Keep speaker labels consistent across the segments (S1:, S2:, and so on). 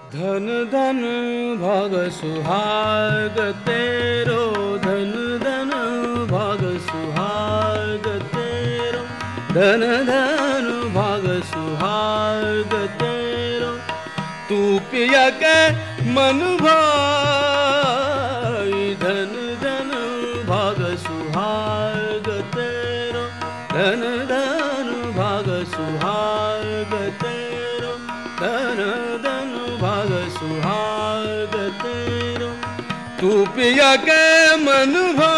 S1: धन धन भाग सुहाग तेरो, धन धन भाग सुहाग तेरो, धन धन भाग सुहाग तेरो। तू पिया के मन भाई, धन धन भाग सुहाग तेरो, धन धन भाग सुहाग तेरो, धन धन भाग सुहाग तेरो। तू पिया के मन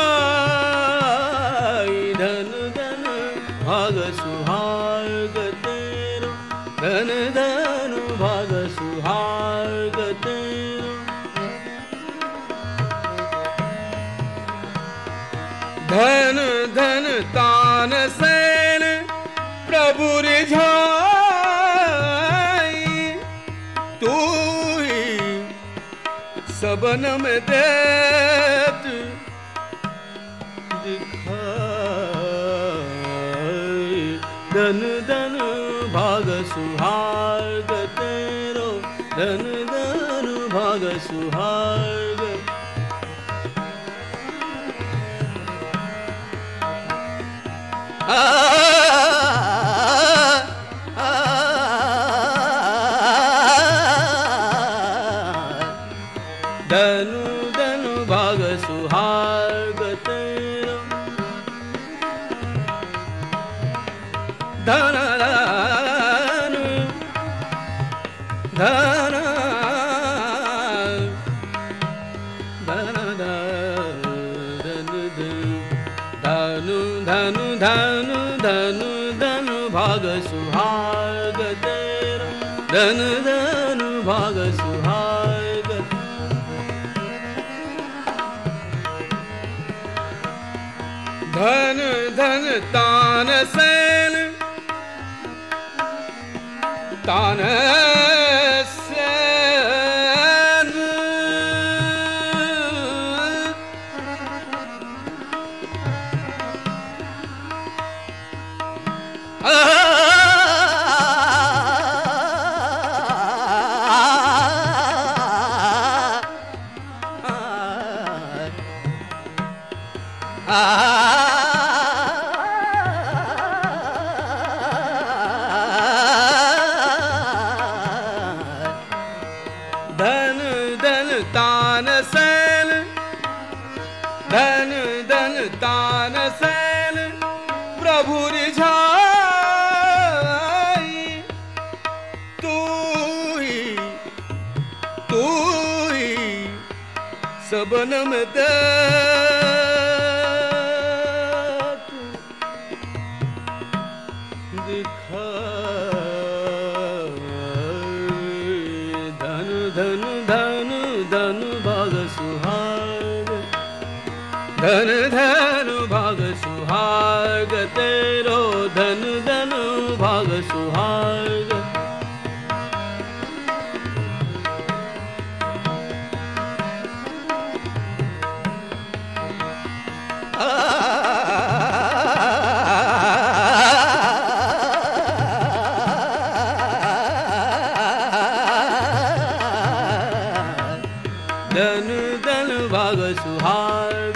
S1: भाई, धन धन भाग सुहाग तेरो, धन धन भाग सुहाग तेरो। धन धन तान सेन प्रभु रिझाई, तू ही सबन में देत दिखाई। धन धन भाग सुहाग तेरो, धन धन भाग सुहाग। धनु धनु भाग सुहाग तेरो, धन धन धन धनु धनु धनु धनु धनु भाग सुहाग तेरो, धन धनु भाग सुहाग। धन धन तान सेन, तान सेन धन धन तान सेन, धन धन तान सेन प्रभु रिझाई, तू ही सबन में देत दिखाई। धन धन धन धन भाग सुहाग, धन धन भाग सुहाग तेरो, धन धन भाग सुहाग। धन धन भाग सुहाग,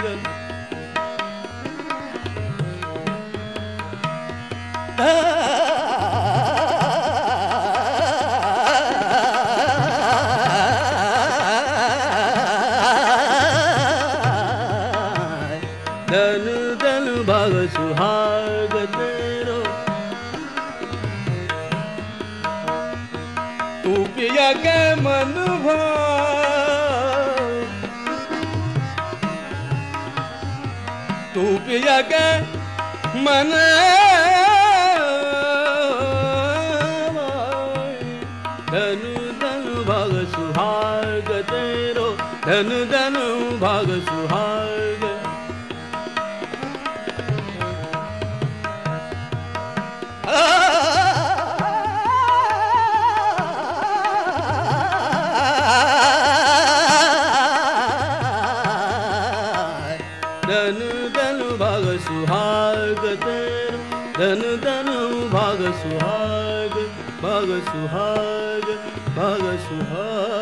S1: धन धन भाग सुहाग तेरो। तू पिया के मन भाई, तू पिया के मन भाई, धन धन भाग सुहाग तेरो, धन धन भाग सुहाग। धन धन भाग सुहाग तेरो, धन धन भाग सुहाग, भाग सुहाग, भाग सुहाग।